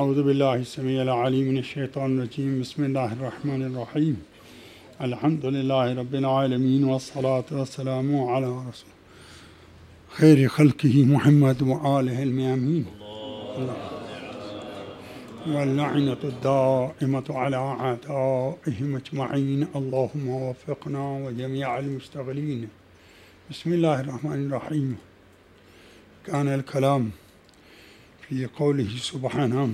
أعوذ بالله السميع العليم من الشيطان الرجيم. بسم الله الرحمن الرحيم. الحمد لله رب العالمين، والصلاة والسلام على رسول خير خلقه محمد وآله الميامين. واللعنة الدائمة على أعدائهم أجمعين. اللهم وفقنا وجميع المشتغلين. بسم الله الرحمن الرحيم. كان الكلام في قوله سبحانه: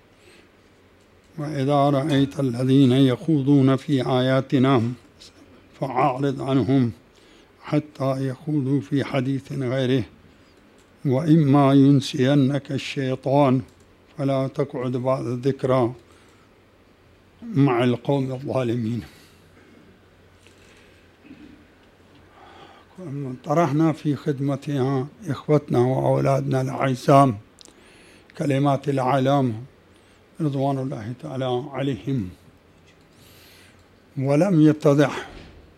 وإذا رأيت الذين يخوضون في آياتنا فأعرض عنهم حتى يخوضوا في حديث غيره، وإما ينسينك الشيطان فلا تقعد بعد الذكرى مع القوم الظالمين. طرحنا في خدمتها إخوتنا وأولادنا الأعزاء كلمات العلامة رضوان الله تعالى عليهم، ولم يتضح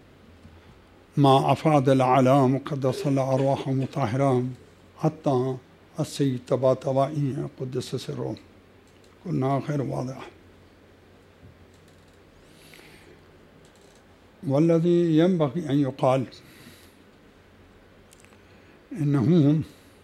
ما أفاد العلام قدس الله أرواحهم وطاهرهم حتى السيد طباطبائي قدس سره، قلنا غير واضح. والذي ينبغي أن يقال إنه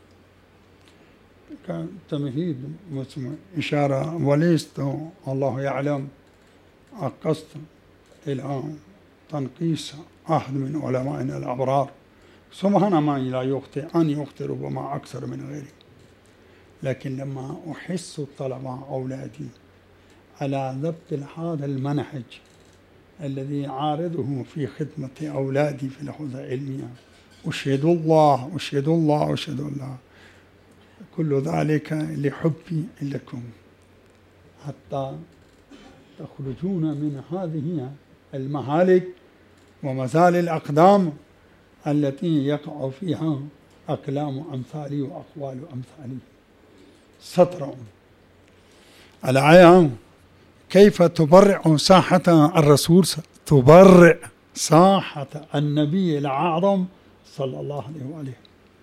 كتمهيد إشارة، وليست الله يعلم أقصد إلى تنقيص أحد من علمائنا الأبرار، سبحان من لا يخطئ، أن يخطئ ربما أكثر من غيره، لكن لما أحس الطلبة أولادي على ضبط هذا المنهج الذي عارضه في خدمة أولادي في الحوزة العلمية، أشهد الله أشهد الله أشهد الله، كل ذلك لحبي لكم حتى تخرجون من هذه المهالك ومزال الأقدام التي يقع فيها أقلام أمثالي وأقوال أمثالي. سطر الآية: كيف تبرع ساحة الرسول، تبرع ساحة النبي الأعظم صلى الله عليه وآله.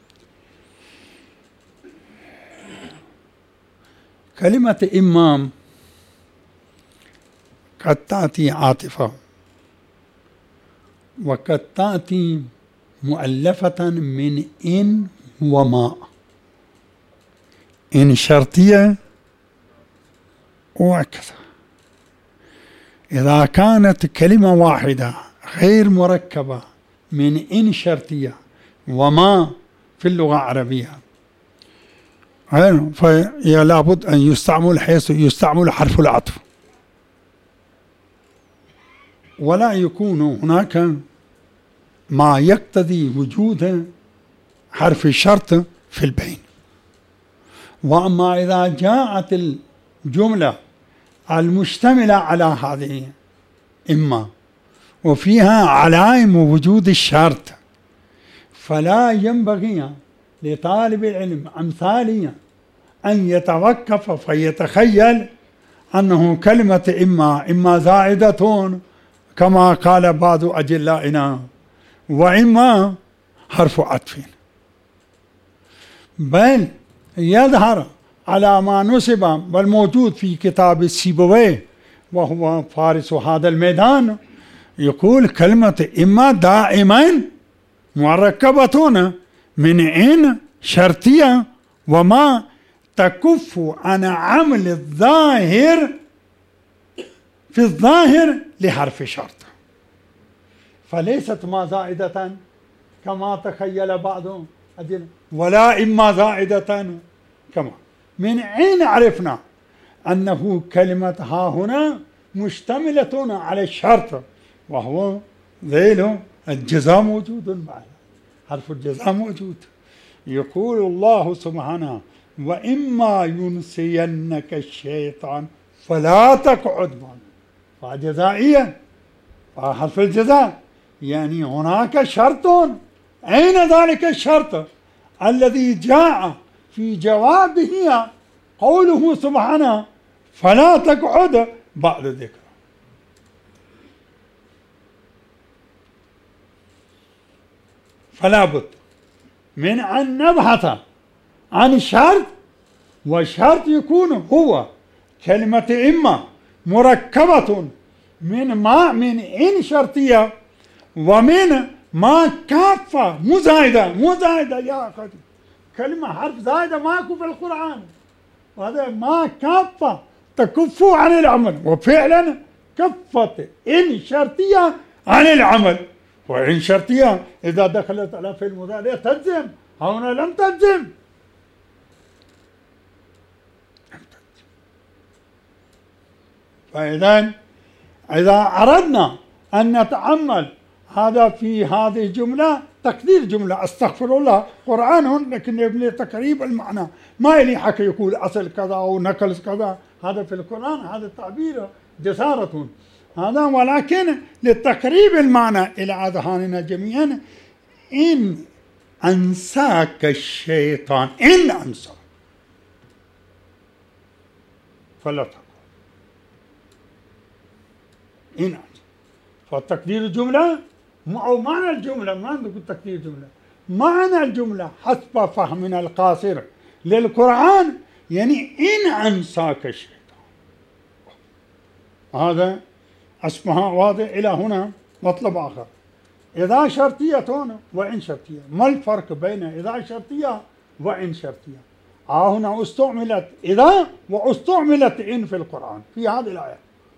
كلمة إمام قد تأتي عاطفة، وقد تأتي مؤلفة من إن وما، إن شرطية وكذا. إذا كانت كلمة واحدة غير مركبة من إن شرطية وما في اللغة العربية، فهي لابد أن يستعمل حيث يستعمل حرف العطف، ولا يكون هناك ما يقتضي وجود حرف الشرط في البين. وأما إذا جاءت الجملة المشتملة على هذه إما وفيها علائم وجود الشرط، فلا ينبغي لطالب العلم أمثالي أن يتوقف فيتخيل أنه كلمة إما زائدة كما قال بعض أجلائنا، وإما حرف عطف، بل يظهر على ما نسب والموجود في كتاب السيبويه وهو فارس هذا الميدان، يقول كلمة إما دائما مركبة من إن شرطية وما تكف عن عمل الظاهر في الظاهر لحرف شرط، فليست ما زائدة كما تخيل بعض ولا إما زائدة كما. من أين عرفنا أنه كلمة ها هنا مشتملة على الشرط، وهو ذيل الجزاء موجود معه، حرف الجزاء موجود. يقول الله سبحانه: وإما ينسينك الشيطان فلا تقعد معه، فجزائيا حرف الجزاء، يعني هناك شرط. أين ذلك الشرط الذي جاء في جوابه قوله سبحانه: فلا تقعد بعد ذكر. فلا بد من أن نبحث عن الشرط، والشرط يكون هو كلمة إما مركبة من إن شرطية ومن ما كافة، مو زايدة يا أخي، كلمة حرف زايدة ماكو في القرآن، وهذا ما كافة تكفوا عن العمل، وفعلا كفت إن شرطية عن العمل، وإن شرطية إذا دخلت على فعل مضارع تجزم، هنا لم تجزم. فإذا إذا أردنا أن نتأمل هذا في هذه الجملة، تقدير جملة استغفر الله قرآن، لكن يبني تقريب المعنى، ما يلي حكي يقول أصل كذا أو نقل كذا، هذا في القرآن هذا التعبير جسارة هذا، ولكن لتقريب المعنى إلى أذهاننا جميعا. إن أنساك الشيطان، إن أنساك فلا تقل إن أنساك، فتقدير الجملة أو معنى الجملة، ما نقول تقدير الجملة، معنى الجملة حسب فهمنا القاصر للقرآن يعني إن أنساك الشيطان، هذا اسمها واضح. إلى هنا مطلب آخر، إذا شرطية وإن شرطية، ما الفرق بين إذا شرطية وإن شرطية؟ هنا استعملت إذا واستعملت إن في القرآن في هذه الآية.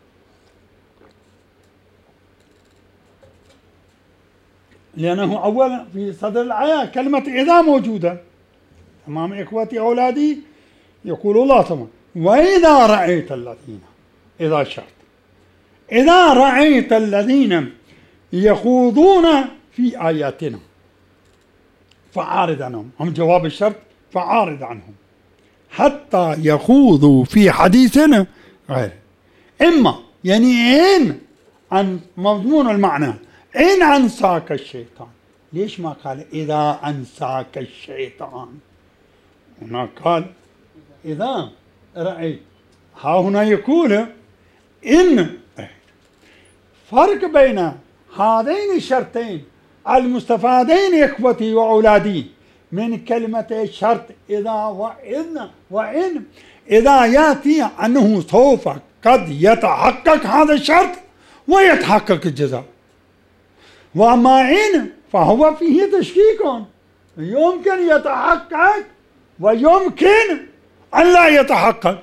لأنه أولا في صدر الآية كلمة إذا موجودة أمام إخوتي أولادي، يقول الله طبعا وإذا رأيت الذين، إذا شرط، إذا رأيت الذين يخوضون في آياتنا فأعرض عنهم، هم جواب الشرط فأعرض عنهم حتى يخوضوا في حديثنا غير. إما يعني إن عن مضمون المعنى إن أنساك الشيطان، ليش ما قال إذا أنساك الشيطان؟ هنا قال إذا رأيت، ها هنا يقول إن. فرق بين هذين الشرطين المستفادين إخوتي وأولادي من كلمة الشرط إذا وإن إذا يأتي أنه سوف قد يتحقق هذا الشرط ويتحقق الجزاء، وأما إن فهو فيه تشكيك، يمكن يتحقق ويمكن أن لا يتحقق،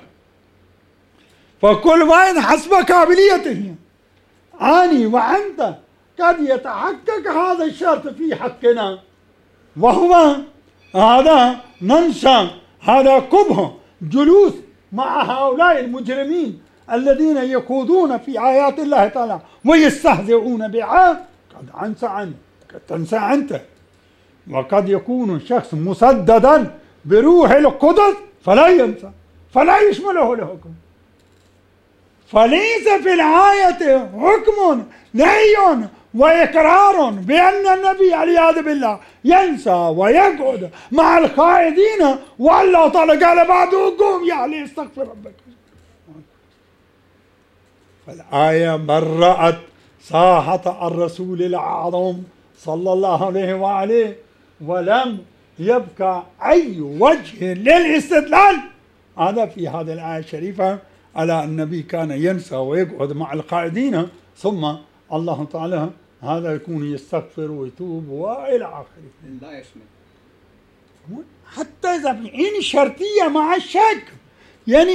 فكل واحد حسب قابليته. أني وأنت قد يتحقق هذا الشرط في حقنا، وهو هذا ننسى هذا قبح جلوس مع هؤلاء المجرمين الذين يخوضون في آيات الله تعالى ويستهزئون بها، قد أنسى عنه، قد تنسى أنت، وقد يكون الشخص مسددا بروح القدس فلا ينسى، فلا يشمله الحكم. فليس في الآية حكم نهي وإقرار بأن النبي والعياذ بالله ينسى ويقعد مع القائدين، والله تعالى قال بعده قوم يا علي استغفر ربك. فالآية برأت ساحة الرسول الأعظم صلى الله عليه وآله، ولم يبقى أي وجه للاستدلال هذا في هذه الآية الشريفة على النبي كان ينسى ويقعد مع القائدين، ثم الله تعالى هذا يكون يستغفر ويتوب وإلى آخره. لا يشمل حتى إذا في إن شرطية مع الشك، يعني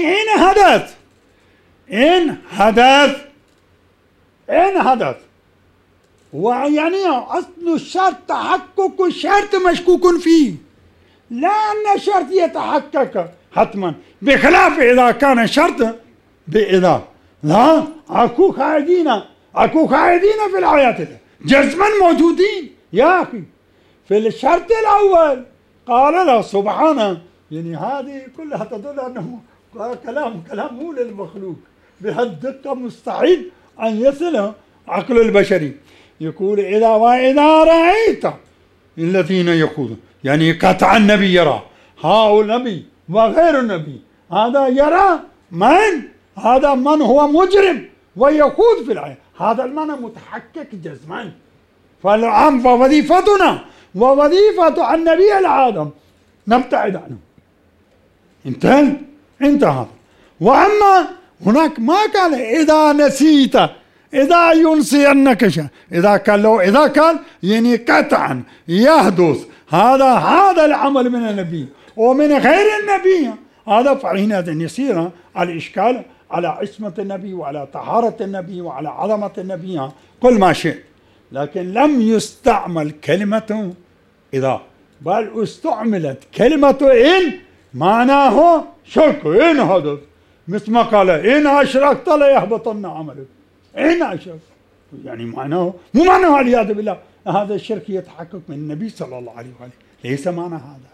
إن حدث ويعني أصل الشرط تحقق الشرط مشكوك فيه، لا أن الشرط يتحقق حتما، بخلاف إذا كان الشرط بإذا. لا، أكو خالدين في الآيات جزما موجودين يا أخي. في الشرط الأول قال له سبحانه، يعني هذه كلها تدل أنه كلام مو للمخلوق، بهالدقة مستحيل أن يصل عقل البشري. يقول وإذا رأيت الذين يخوضون، يعني قطع النبي يرى، هؤلاء النبي وغير النبي، هذا يرى هذا من هو مجرم ويخوض في الآية، هذا المعنى متحقق جزما. فالعام فوظيفتنا ووظيفة النبي العالم نبتعد عنه. انتهى. وأما هناك ما قال إذا نسيت إذا ينسينك شيء، إذا قال له إذا قال يعني قطعا يحدث هذا العمل من النبي ومن غير النبي، هذا فحينئذ يصير الإشكال على عصمة النبي وعلى طهارة النبي وعلى عظمة النبي كل ما شئ، لكن لم يستعمل كلمة إذا، بل استعملت كلمة إن معناه شك، إن هذا مثل ما قال إن أشركت ليحبطن عملك، إن أشركت يعني معناه مو معناه والعياذ بالله هذا الشرك يتحقق من النبي صلى الله عليه وآله، ليس معنى هذا.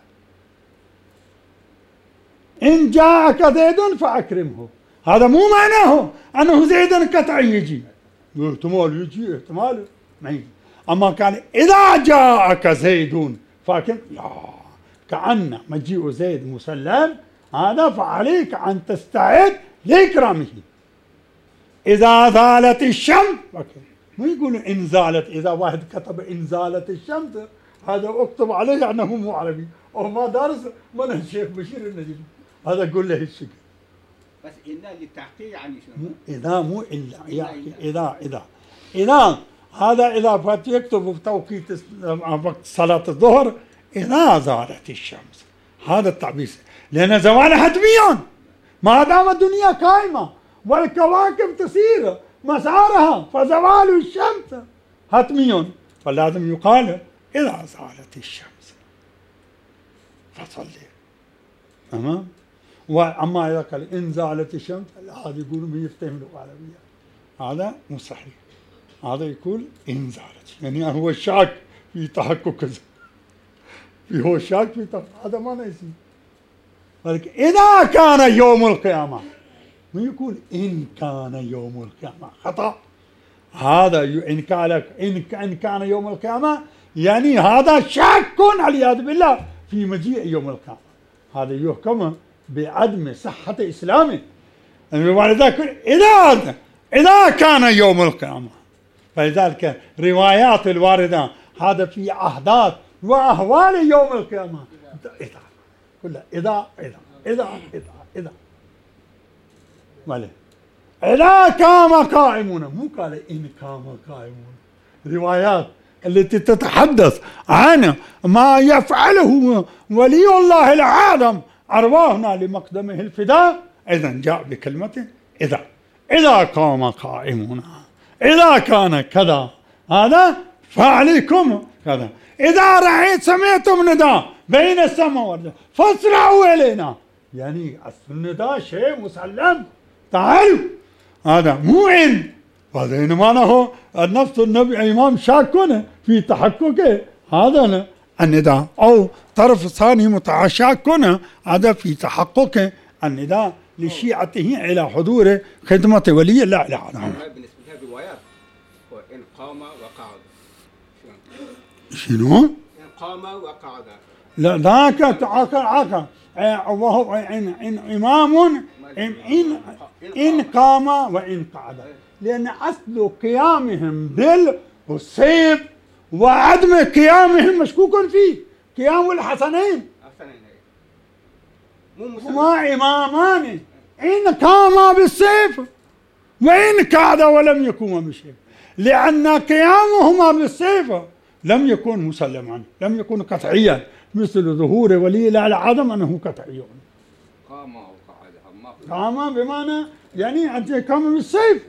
إن جاءك زيد فأكرمه، هذا مو معناه أنه زيد قطعا يجي، احتمال يجي احتمال ما يجي. أما كان إذا جاءك زيد فأكرم، لا كأن مجيء زيد مسلم، هذا فعليك أن تستعد لإكرامه. إذا زالت الشمس مو يقول إن زالت، إذا واحد كتب إن زالت الشمس هذا اكتب عليه أنه مو عربي أو ما دارس من الشيخ بشير النجيب، هذا قول له الشيء. بس إن للتحقيق يعني شنو؟ إذا مو إلا إذا هذا إذا فات يكتب في توقيت وقت صلاة الظهر إذا زالت الشمس، هذا التعبير، لأن زوال حتمي ما دام الدنيا قائمة والكواكب تسير مسارها، فزوال الشمس حتمي، فلازم يقال إذا زالت الشمس فصلي. تمام. وأما إذا قال إن زالت الشمس هذا يقولوا ما يفتهموا العربية، هذا مو صحيح، هذا يقول إن زالت يعني هو الشاك في تحقق كذا، هو الشاك في تحقق، هذا ما يصير. ولكن إذا كان يوم القيامة ما يقول إن كان يوم القيامة، خطأ. هذا إن كان يوم القيامة يعني هذا شك والعياذ بالله في مجيء يوم القيامة، هذا يحكم بعدم صحة إسلامه. ولذلك إذا كان يوم القيامة، فلذلك روايات الواردة هذا في أحداث وأهوال يوم القيامة إذا كلها إذا إذا قام قائمون، مو قال إن قام قائمون. روايات التي تتحدث عن ما يفعله ولي الله العالم أرواحنا لمقدمه الفداء، إذن جاء بكلمة إذا قام قائمون، إذا كان كذا هذا فعليكم كذا، إذا رأيت سمعتم نداء بين السماء والأرض فاسرعوا إلينا، يعني النداء شيء مسلم، تعالوا، هذا مو إن، وهذا إنما له النفس النبي إمام شاكون في تحققه هذا النداء، أو طرف ثاني متعشاكون هذا في تحقق النداء لشيعته إلى حضور خدمة ولي الله العالم. بالنسبة للروايات إن قام وقعد شنو؟ إن قام وقعد، لا ذاك عاقل وهو إن إمام إن قام وإن قعد، لأن أصل قيامهم بالسيف وعدم قيامهم مشكوك فيه، قيام الحسنين هما إمامان، إن قام بالسيف وإن قعد ولم يقوم بالسيف، لأن قيامهما بالسيف لم يكن مسلما، لم يكن قطعيا، مثل ظهور ولي الله العظم أنه قطعي. قام وقعد، قام بمعنى يعني أنت قام بالسيف.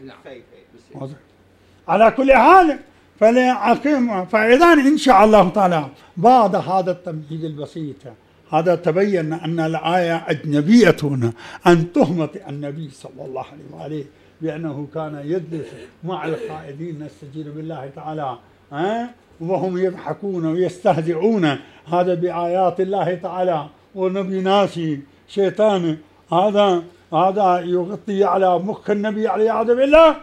على كل حال فإذا إن شاء الله تعالى بعد هذا التمهيد البسيط هذا تبين أن الآية أجنبية عن تهمة النبي صلى الله عليه وآله بأنه كان يجلس مع القائدين نستجير بالله تعالى وهم يضحكون ويستهزئون هذا بآيات الله تعالى، ونبي ناسي شيطان هذا يغطي على مخ النبي عليه بالله.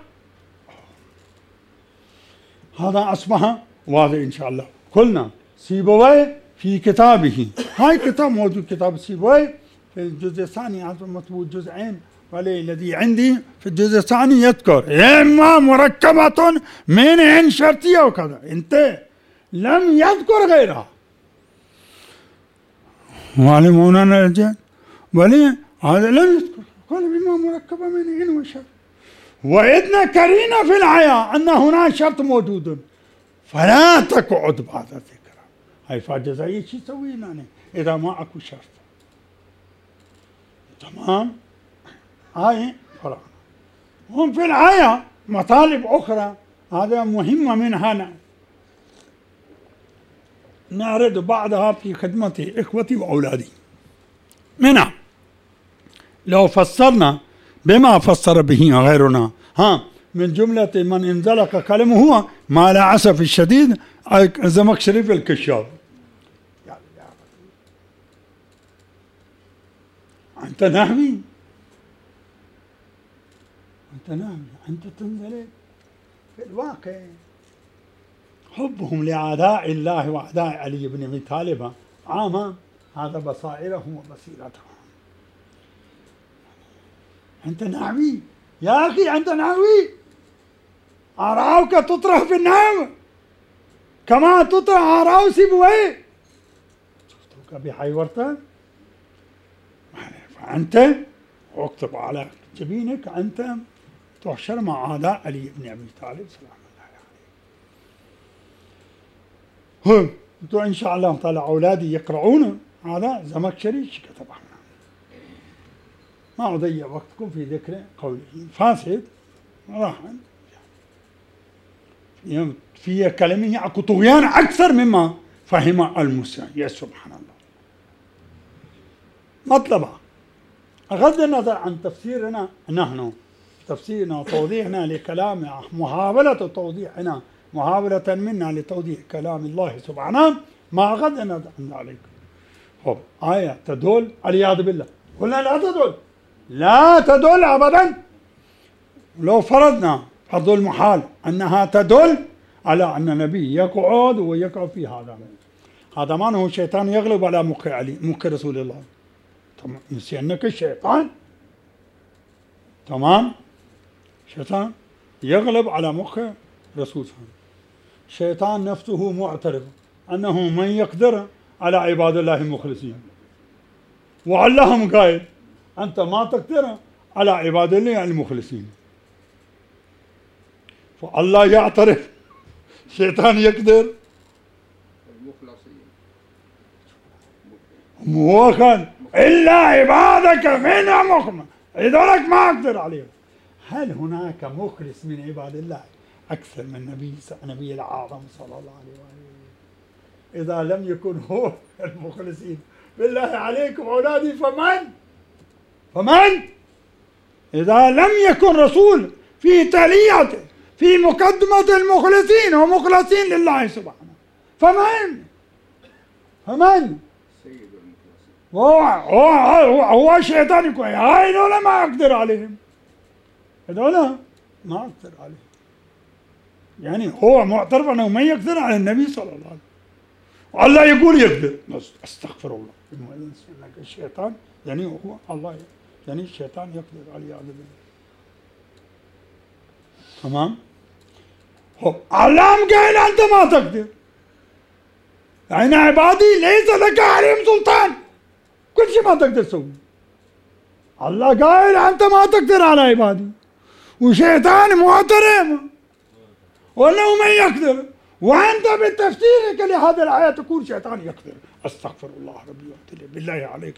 هذا أصبح واضح إن شاء الله. قلنا سيبويه في كتابه، هاي كتاب موجود، كتاب سيبويه في الجزء الثاني، هذا مطبوع جزئين، والذي عندي في الجزء الثاني يذكر إما مركبة من إن شرطية وكذا، انت لم يذكر غيرها. معلمون الرجال ولي هذا لم يذكر، قال بما مركب من إن وشرط، وإذن كرينا في الحياة أن هناك شرط موجود فلا تقعد بعد الذكرى. هاي فجزائية شو تسوي يعني إذا ما أكو شرط؟ تمام. هاي فرق. هم في الحياة مطالب أخرى هذا مهمة منها نعرض بعضها في خدمة إخوتي وأولادي. منها لو فسرنا بما فسر به غيرنا من جملة من انزلق كلمه هو مع الأسف الشديد الزمخشري في الكشاف. أنت نحوي، أنت تنزل في الواقع. حبهم لأعداء الله وأعداء علي بن أبي طالب عاما، هذا بصائرهم وبصيرتهم. أنت نحوي يا أخي، أنت نحوي، أراوك تطرح في النار كما تطرح أراو سيبويه. شفتوك بحيورتك. فأنت اكتب على جبينك أنت تحشر مع أعداء علي بن أبي طالب سلام الله عليه. انتوا إن شاء الله تعالى أولادي يقرؤون هذا زمخشري كتبه. ما أضيع وقتكم في ذكر قوله فاسد راح في كلمه أكو طغيان أكثر مما فهم المسلم. يا سبحان الله. مطلبا بغض النظر عن تفسيرنا نحن، تفسيرنا وتوضيحنا لكلام، محاولة منا لتوضيح كلام الله سبحانه، ما بغض النظر عن ذلك. آية تدل والعياذ بالله، قلنا لا تدل أبدا. لو فرضنا فرض المحال أنها تدل على أن النبي يقعد ويقع في هذا ما هو الشيطان يغلب على مخ علي مخ رسول الله. تمام، نسيانك الشيطان. تمام، الشيطان يغلب على مخ رسول الله. الشيطان نفسه معترف أنه من يقدر على عباد الله المخلصين، وعلهم قائل أنت ما تقدر على عباد الله المخلصين. فالله يعترف الشيطان يقدر هو كان إلا عبادك منهم مخلص، هذولك ما أقدر عليهم. هل هناك مخلص من عباد الله أكثر من النبي الأعظم صلى الله عليه وسلم؟ إذا لم يكن هو المخلصين بالله عليكم أولادي فمن؟ إذا لم يكن رسول في تليته في مقدمة المخلصين ومخلصين لله سبحانه، فمن؟ سيد المخلصين هو الشيطان يقول هذول ما أقدر عليهم، هذول ما أقدر عليهم. يعني هو معترف أنه ما يقدر على النبي صلى الله عليه وسلم، والله يقول يقدر. استغفر الله. الشيطان يعني هو الله، يعني الشيطان يقدر عليه عز وجل. تمام. علام قال أنت ما تقدر، يعني عبادي ليس لك عليهم سلطان، كل شيء ما تقدر تسوي. الله قال أنت ما تقدر على عبادي، وشيطان معترف وأنه من يقدر، وأنت بتفسيرك لهذه الآية تقول شيطان يقدر. أستغفر الله ربي وأتوب إليه. بالله عليك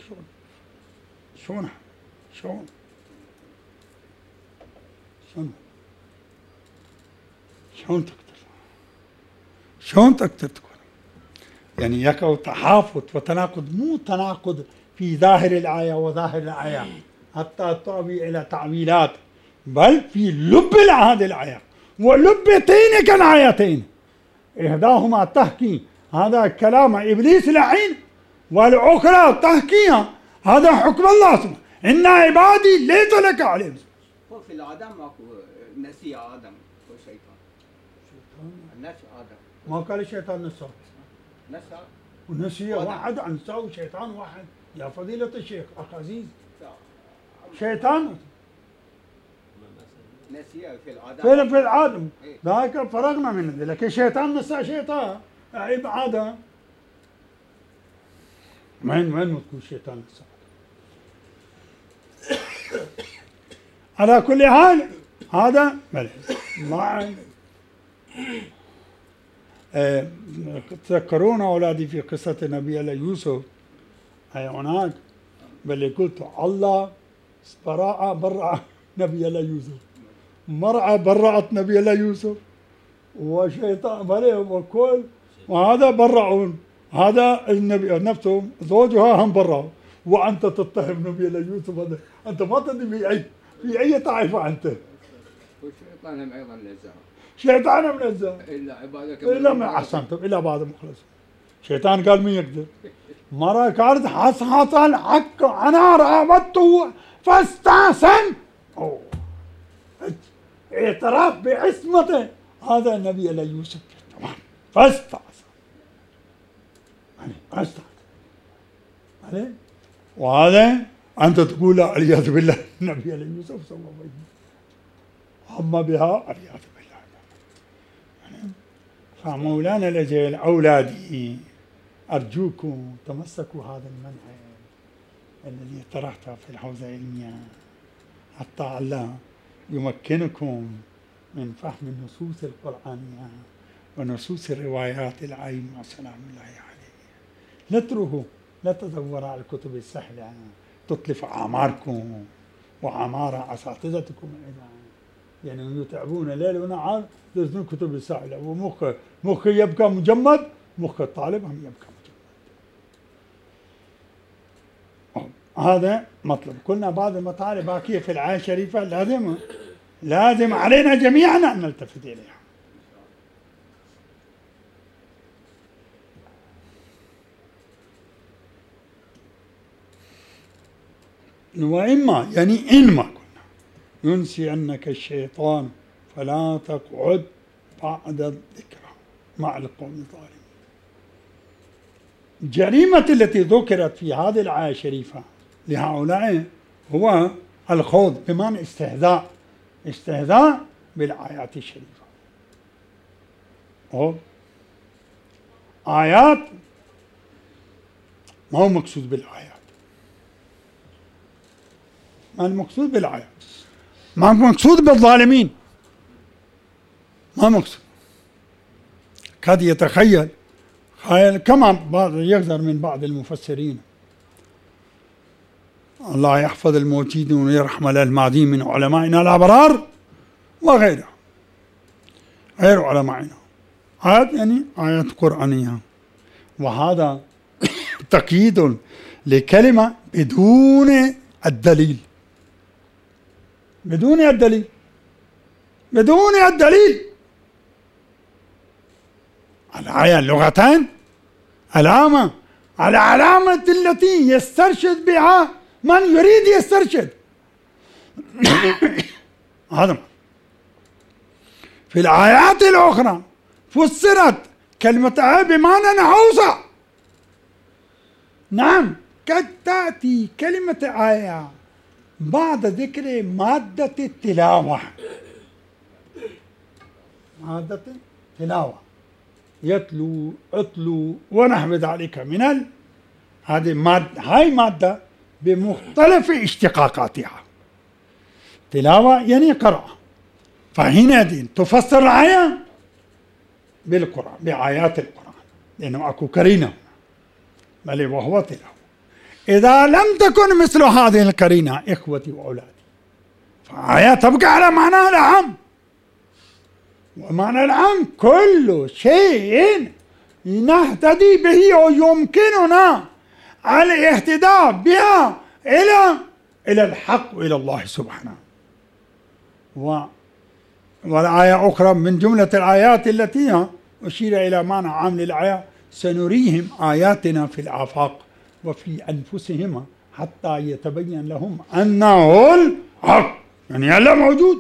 شلون تقدر تكون؟ يعني يقع تحافظ وتناقض، مو تناقض في ظاهر الآية وظاهر الآية حتى تؤوي إلى تعويلات، بل في لب هذه الآية ولبتين كالآيتين، إحداهما تحكي هذا كلام إبليس لعين، والأخرى تحكي هذا حكم الله سبحانه، إن عبادي ليس لك عليهم. هو في الآدم ماكو نسي آدم هو شيطان. نسي آدم. ما قال الشيطان نسى ونسي واحد أنسى وشيطان واحد. يا فضيلة الشيخ أخ عزيز، شيطان نسي في الآدم. في الآدم ذاك فرغنا منه، لكن شيطان نسى شيطان عيب عادة. وين تكون شيطان نسى؟ على كل حال هذا بلى ما تذكرون أولادي في قصة النبي الله يوسف هي هناك بل قلت الله برأ نبي الله يوسف، مرأة برأت نبي الله يوسف، وشيطان بلى وكل وهذا برعون، هذا النبي نفسه زوجها هم برأوا، وأنت تتهم نبي الله يوسف. هذا أنت ما تدري في أي طائفة أنت. والشيطان أيضا نزه. شيطان منزه. إلا عبادك. إلا ما أحسنتم إلا بعد مخلص. شيطان قال مين يقدر؟ مرة كانت حصحص الحق أنا راودته فاستحسن. اعتراف بعصمته هذا النبي الله يوسف تمام فاستحسن. وهذا أنت تقول والعياذ بالله النبي الله يوسف سوى هم بها والعياذ بالله. فمولانا الأجل أولادي أرجوكم تمسكوا هذا المنهج الذي طرحته في الحوزة العلمية حتى الله يمكنكم من فهم النصوص القرآنية ونصوص الروايات العامة سلام الله عليه. لا تروحوا لا تدوروا على الكتب السهلة تتلف أعماركم وأعمار أساتذتكم أيضا، يعني يتعبون ليل ونهار يدرسون كتب السهلة ومخ يبقى مجمد، مخ الطالب هم يبقى مجمد. هذا مطلب. قلنا بعض المطالب باقية في الآية الشريفة لازم علينا جميعا أن نلتفت إليها. وإما يعني إنما قلنا ينسينك الشيطان فلا تقعد بعد الذكرى مع القوم الظالمين. الجريمة التي ذكرت في هذه الآية الشريفة لهؤلاء هو الخوض بمعنى استهزاء بالآيات الشريفة. آيات ما هو مقصود بالآيات، ما المقصود بالآيات، ما مقصود بالظالمين، ما مقصود. قد يتخيل كما يقدر من بعض المفسرين الله يحفظ الموجودين ويرحم الماضين من علمائنا الأبرار وغيرهم غير علمائنا، آيات يعني آيات قرآنية. وهذا تقييد لكلمة بدون الدليل، بدون الدليل، بدون الدليل. الآية اللغتان العلامة التي يسترشد بها من يريد يسترشد. هذا في الآيات الأخرى فسرت كلمة آية بمعنى أوسع. نعم قد تأتي كلمة آية بعد ذكر مادة التلاوة، مادة التلاوة يتلو اتلو ونحو ذلك من هذه مادة بمختلف اشتقاقاتها. تلاوة يعني قراءة، فهنا تفسر الآية بالقرآن بآيات القرآن لأنه أكو قرينة بل وهو تلاوة. إذا لم تكن مثل هذه القرينة إخوتي وأولادي فآية تبقى على معناها العام، ومعنى العام كل شيء نهتدي به ويمكننا الاهتداء بها إلى الحق وإلى الله سبحانه. والآية أخرى من جملة الآيات التي أشير إلى معنى عام للآية سنريهم آياتنا في الآفاق وفي أنفسهم حتى يتبين لهم أنه الحق، يعني الله موجود.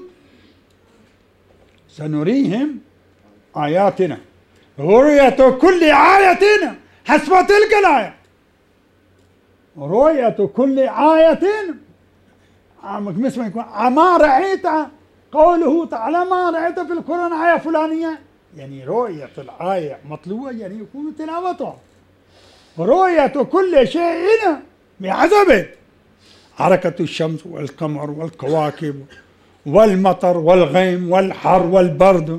سنريهم آياتنا رؤية كل آية حسب تلك الآية، رؤية كل آية مثل ما رأيت قوله تعالى ما رأيت في القرآن آية فلانية، يعني رؤية الآية مطلوبة يعني يكون تلاوتها. رؤية كل شيء بحسبه، حركة الشمس والقمر والكواكب والمطر والغيم والحر والبرد.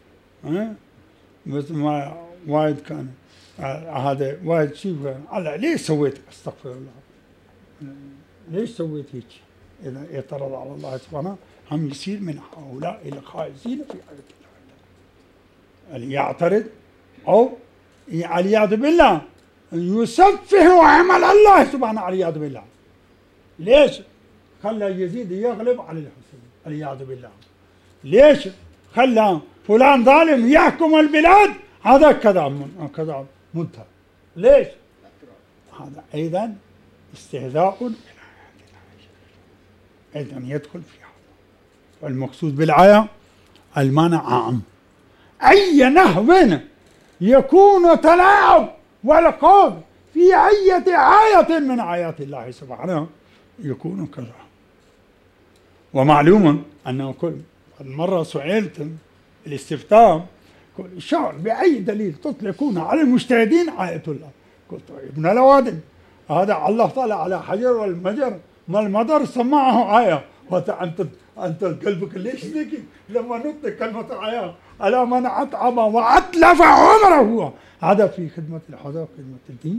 مثل ما وايد كان هذا وايد شيء على ليش سويت استغفر الله، ليش سويت هيك؟ إذا اعترض على الله سبحانه هم يصير من هؤلاء الخائزين في حياة الله، اللي يعترض أو والعياذ بالله يسفه عمل الله سبحانه والعياذ بالله. ليش خلى يزيد يغلب على الحسين والعياذ بالله؟ ليش خلى فلان ظالم يحكم البلاد؟ هذا كذا منتهى. ليش؟ هذا أيضا استهزاء بالآيات أيضا يدخل فيها. والمقصود بالآية المانع عام، أي نهو يكون تلاعب والقول في أي آية من آيات الله سبحانه يكون كذا. ومعلوم أنه كل مرة سئلت الاستفتاء شلون بأي دليل تطلقون على المجتهدين آية الله؟ قلت ابن الأوادم هذا الله تعالى على حجر والمجر ما المدر سمعه آية. أنت قلبك ليش ذكي لما نطق كلمة آية على من أطعم وأتلف عمره هو هذا في خدمة الحضارة خدمة الدين.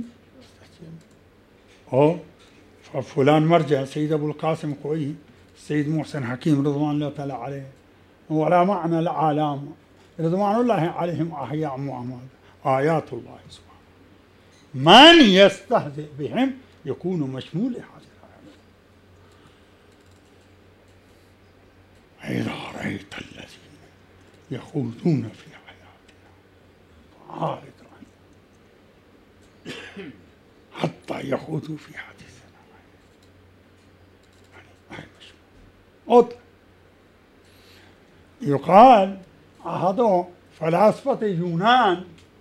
فلان مرجع سيد أبو القاسم قوي السيد محسن حكيم رضوان الله تعالى عليه ولا معنى العالم رضوان الله عليهم أحياء معمد آيات الله سبحانه من يستهزئ بهم يكون مشمول لهذه الآيات. إذا رأيت الذين يخوضون في آياتنا فأعرض عنهم حتى يخوضوا في حديثنا غيره. يقال هذا فلاسفة يونان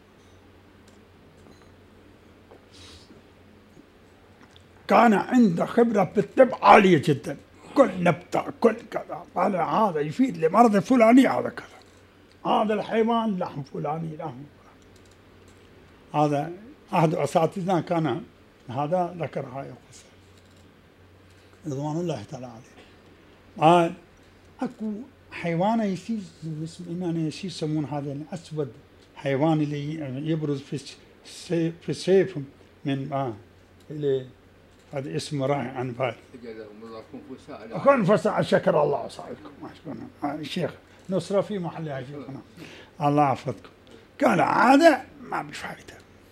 كان عنده خبرة بالطب عالية جدا، كل نبتة كل كذا قال هذا يفيد لمرض فلاني هذا كذا، هذا الحيوان لحم فلاني لحم فلاني. هذا أحد أساتذتنا كان هذا ذكر هاي القصة رضوان الله تعالى عليه. قال اكو حيوان يصير يسمون هذا الاسود حيوان اللي يبرز في السيف من اللي هذا اسمه راح عن بالي. كنفساء شكر الله صاحبكم الشيخ نصرة في محلها شيخنا الله يحفظكم. قال هذا ما بفائدة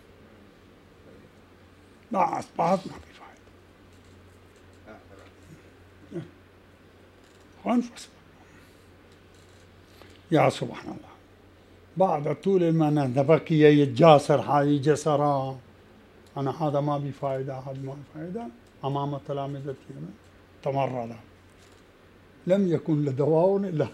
لا أصبحت ما بفائدة كنفساء. يا سبحان الله بعد طول المعنى بقي يتجاسر هذه جسرة أنا هذا ما بفائدة هذا ما بفائدة أمام تلامذتي تمرد لم يكن لدواء إلا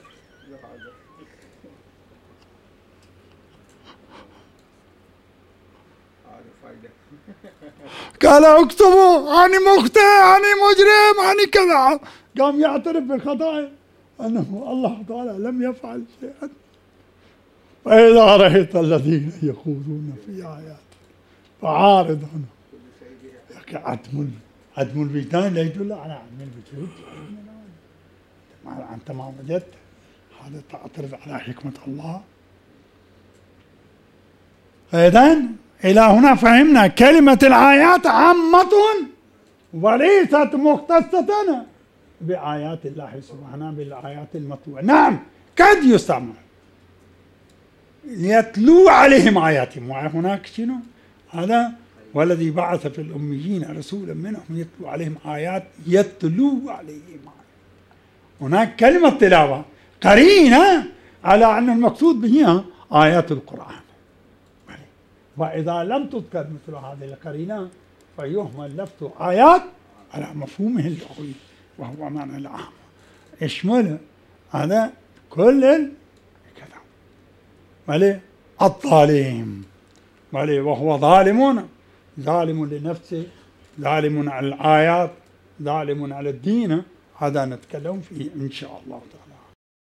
قال اكتبوا أنا مخطئ أنا مجرم أنا كذا. قام يعترف بخطأه أنه الله تعالى لم يفعل شيئا. فإذا رأيت الذين يخوضون في آيات فعارض عنهم. عدم الوجدان لا يدل على عدم الوجود. أنت ما وجدت هذا تعترض على حكمة الله. إذن إلى هنا فهمنا كلمة الآيات عامة وليست مختصة بآيات الله سبحانه بالآيات المطلوبة. نعم قد يستعمل يتلو عليهم آياتهم وهناك شنو هذا والذي بعث في الأميين رسولا منهم يتلو عليهم آيات يتلو عليهم هناك كلمة تلاوة قرينة على أن المقصود بها آيات القرآن. وإذا لم تذكر مثل هذه القرينة فيهمل لفظ آيات على مفهومه اللغوي وهو معنى العام يشمل هذا كل كذا. مالي الظالم مالي وهو ظالم لنفسه ظالم على الآيات ظالم على الدين. هذا نتكلم فيه إن شاء الله تعالى.